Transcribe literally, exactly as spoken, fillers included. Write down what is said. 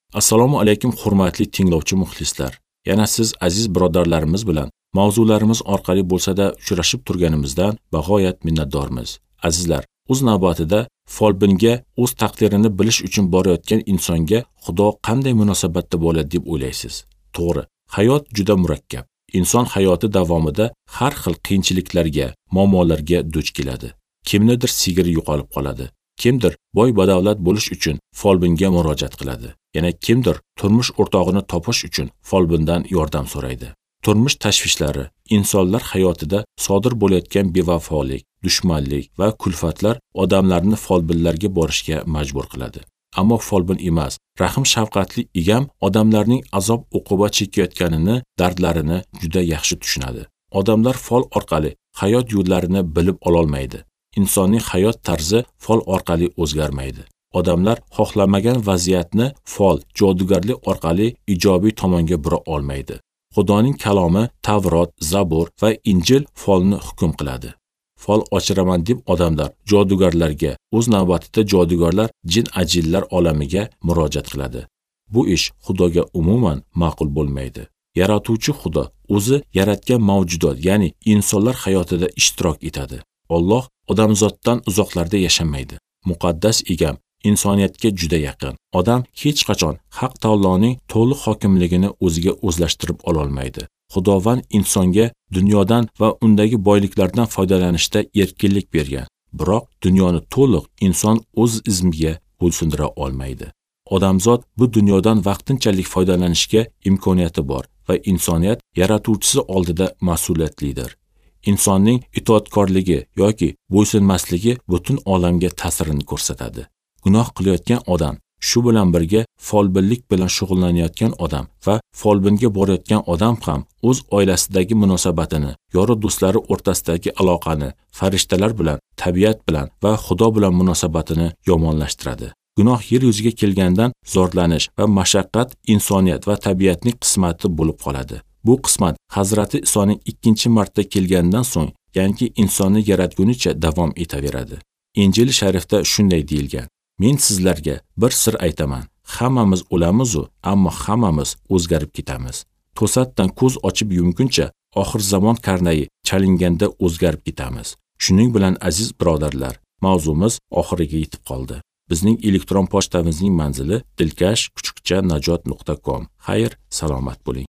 Assalomu alaykum hurmatli tinglovchi muxlislar. Yana siz aziz birodarlarimiz bilan mavzularimiz orqali bo'lsa-da uchrashib turganimizdan bag'oyat minnatdormiz. Azizlar, o'z navbatida folbinga o'z taqdirini bilish uchun borayotgan insonga Xudo qanday munosabatda bo'ladi deb o'ylaysiz? To'g'ri, hayot juda murakkab. Inson hayoti davomida har xil qiyinchiliklarga, muammolarga duch keladi. Kimnidir sigiri yo'qolib qoladi. Kimdir boy badavlat bo'lish uchun folbinga murojaat qiladi. Yana kimdir turmush o'rtog'ini topish uchun folbindan yordam so'raydi. Turmush tashvishlari insonlar hayotida sodir bo'layotgan bevafolik, dushmanlik va kulfatlar odamlarni folbinlarga borishga majbur qiladi. Ammo folbin emas, rahim shafqatli egam odamlarning azob uqubat chekayotganini, dardlarini juda yaxshi tushunadi. Odamlar fol orqali hayot yo'llarini bilib ololmaydi. Insonning hayot tarzi fol orqali o'zgarmaydi. Odamlar xohlamagan vaziyatni fol, jodugarlik orqali ijobiy tomonga bura olmaydi. Xudoning kalomi Tavrot, Zabur va Injil folni hukm qiladi. Fol ochiraman deb odamlar jodugarlarga, o'z navbatida jodugarlar jin ajinlar olamiga murojaat qiladi. Bu ish Xudoga umuman ma'qul bo'lmaydi. Yaratuvchi Xudo o'zi yaratgan mavjudot, ya'ni insonlar hayotida ishtirok etadi. Alloh odamzoddan uzoqlarda yashamaydi. Muqaddas egam insoniyatga juda yaqin. Odam hech qachon Haq taoloning to'liq hokimligini o'ziga o'zlashtirib ololmaydi. Xudovand insonga dunyodan va undagi boyliklardan foydalanishda erkinlik bergan. Biroq dunyoni to'liq inson o'z izmiga bo'ysundira olmaydi. Odamzod bu dunyodan vaqtinchalik foydalanishga imkoniyati bor va insoniyat yaratuvchisi oldida mas'uliyatlidir. Insonning itoatkorligi yoki bo'ysunmasligi butun olamga ta'sirini ko'rsatadi. Gunoh qilayotgan odam, shu bilan birga folbinlik bilan shug'ullanayotgan odam va folbinga borayotgan odam ham o'z oilasidagi munosabatini, yori do'stlari o'rtasidagi aloqani, farishtalar bilan, tabiat bilan va Xudo bilan munosabatini yomonlashtiradi. Gunoh yer yuziga kelgandan zorlanish va mashaqqat insoniyat va tabiatning qismati bo'lib qoladi. Bu qismat Hazrati Isoning ikkinchi marta kelgandan so'ng, ya'ni insonni yaratgunicha davom etaveradi. Injil sharifda shunday deyilgan: Men sizlarga bir sir aytaman. Hammamiz o'lamiz-u, ammo hammamiz o'zgarib ketamiz. To'satdan ko'z ochib yumguncha oxir zamon karnayi chalinganda o'zgarib ketamiz. Shuning bilan aziz birodarlar, mavzumiz oxiriga yetib qoldi. Bizning elektron pochtamizning manzili dilkash kuchukcha najot nuqta com. Xayr, salomat bo'ling.